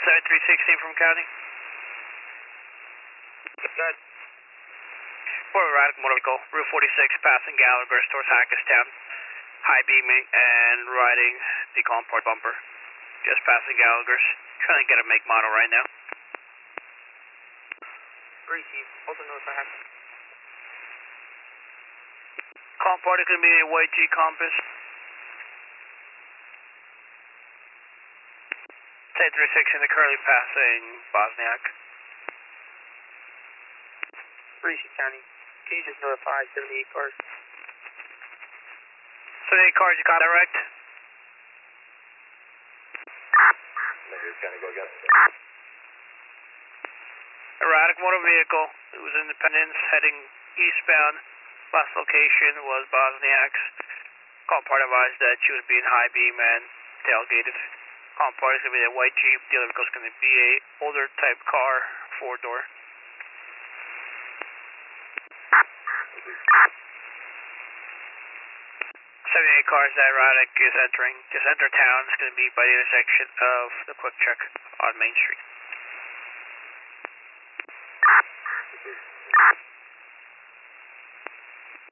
7316 from County. Good. For erratic motor vehicle, Route 46 passing Gallagher towards Hackettstown. High beaming and riding the Comport bumper. Just passing Gallagher's. Trying to get a make model right now. Receive. Also notify Hackett. Comport is going to be a white G Compass. 7316 currently passing Bosniak. Receive County. Can you just notify 78 cars? 78 cars, you got direct? Negative County, go again. Erratic motor vehicle. It was Independence heading eastbound. Last location was Bosniak's. Comport advised that she was being high beam and tailgated. Comport is going to be a white Jeep. The other vehicle is going to be a older type car, 4-door. 78 cars that erratic is entering. Just enter town. It's going to be by the intersection of the Quick Check on Main Street.